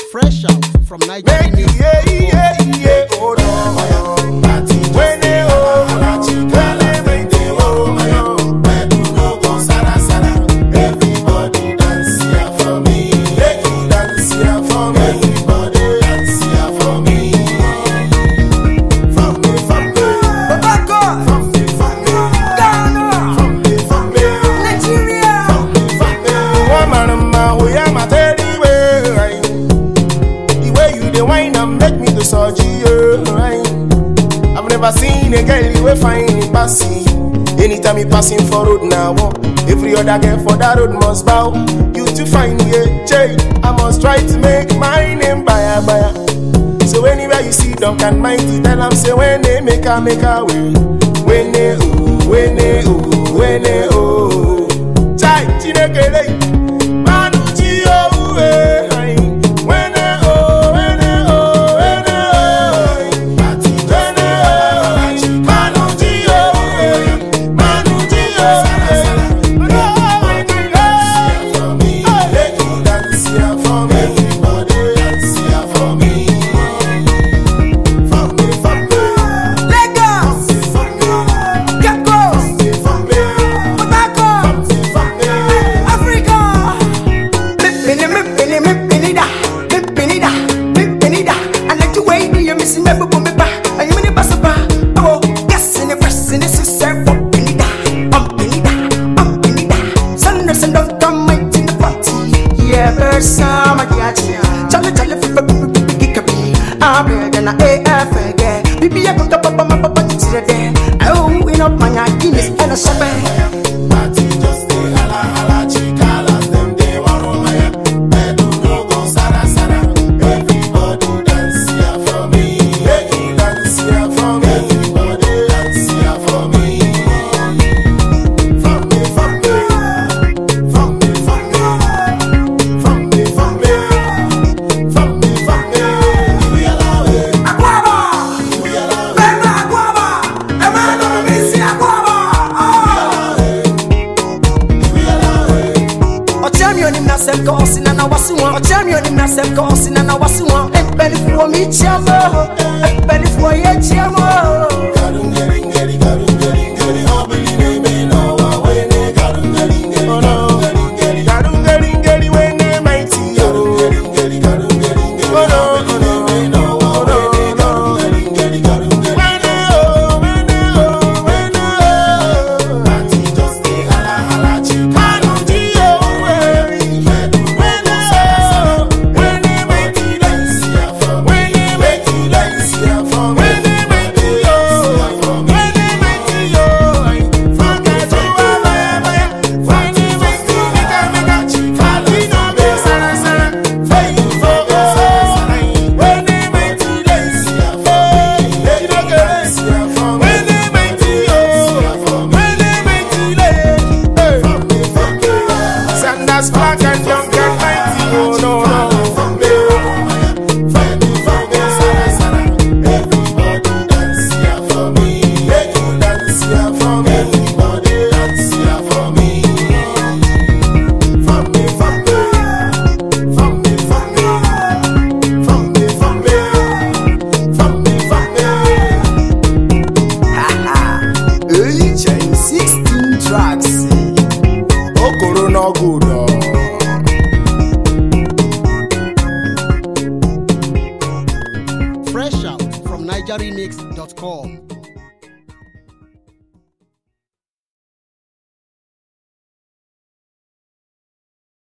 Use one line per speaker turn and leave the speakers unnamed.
Fresh out from Nigeria.
I've never seen a girl you will find in passing. Anytime you passing for road now, every other girl for that road must bow. You to find a change, I must try to make my name buyer. So anywhere you see Duncan Mighty, tell them say when they make a way. When they chai chinekele.
Fresh out from NigerRemix.com.